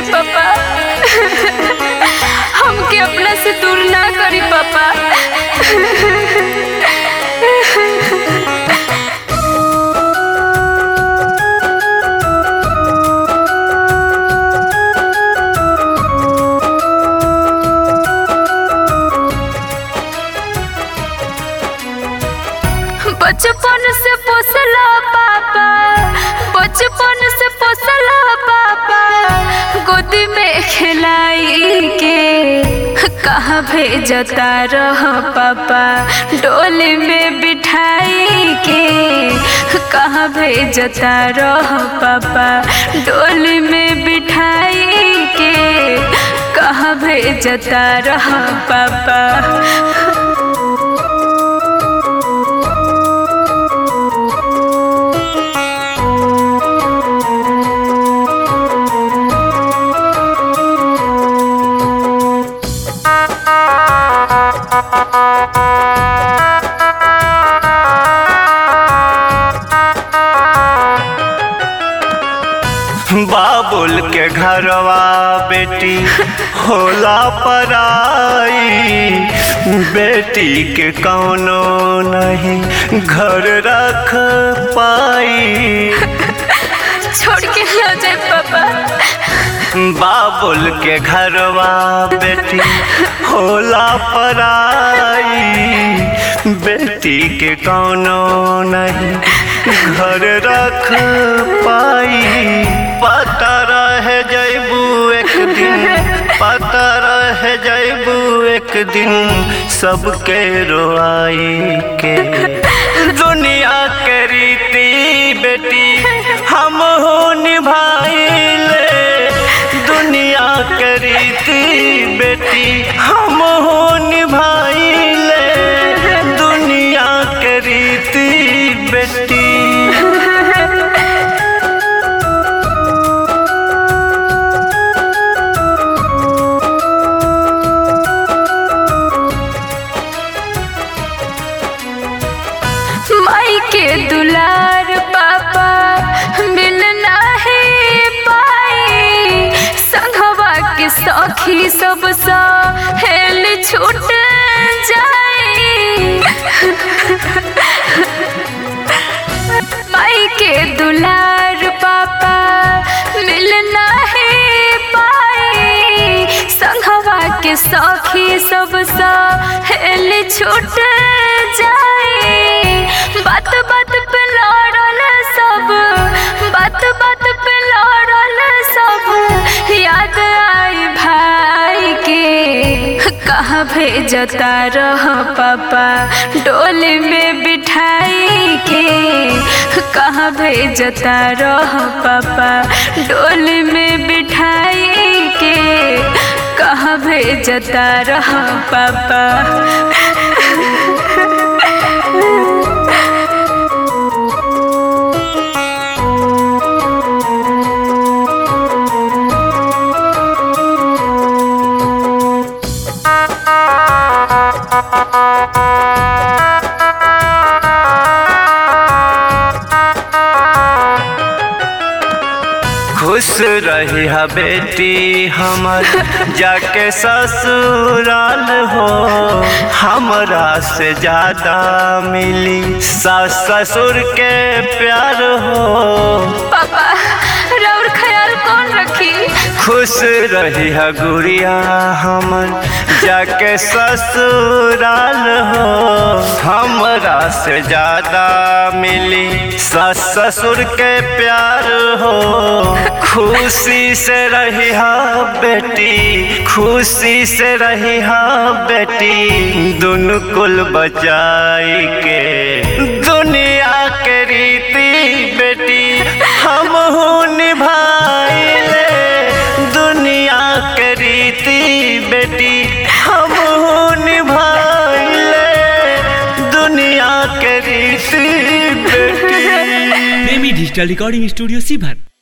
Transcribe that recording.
पापा। हमके अपना से दूर ना करी पापा। बचपन से पोसला पापा, बचपन से पोसला पापा, गोदी में खिलाई के कहाँ भेजता रह पापा, डोली में बिठाई के कहाँ भेजता रह पापा, डोली में बिठाई के कहाँ भेजता रह पापा। बाबुल के घरवा बेटी होला पराई, बेटी के कौनो नहीं घर रख पाई। छोड़ के ना जाए पापा। बाबुल के घरवा बेटी होला पराई, बेटी के कौनो नहीं घर रख पाई। पता रह जैबू एक दिन, पता रह जैबू एक दिन, सबके रोआई के। दुनिया के रीति बेटी हम हो निभाइले, दुनिया के रीति बेटी हम हो निभाइले, दुनिया के रीति बेटी। माई के दुलार पापा मिलना है पाई, संघवा के सखी सब सहेल छूट जाई। माई के दुलार पापा मिलना है पाई, संघवा के सखी सब सहेल छूट जाई। बात बात पे लड़ल सब, बात बात पे लड़ल सब, याद आई भाई के कहाँ भेजता रह पापा, डोली में बिठाई के कहाँ भेजता रह पापा, डोली में बिठाई के कहाँ भेजता रह पापा। खुश रही है बेटी हमर जाके ससुराल हो, हमरा से ज्यादा मिली सास ससुर के प्यार हो। पापा और ख्याल कौन रखी? खुश रही है गुड़िया हमर जाके ससुराल हो, हमरा से ज्यादा मिली सास ससुर के प्यार हो। खुशी से रही हा बेटी, खुशी से रही हा बेटी, दुनु कुल बचाई के। दुनिया के रीति बेटी हम हो निभाइले, दुनिया के रीति बेटी हम हो निभाइले, दुनिया के रीति बेटी। प्रेमी डिजिटल रिकॉर्डिंग स्टूडियो शिवहर।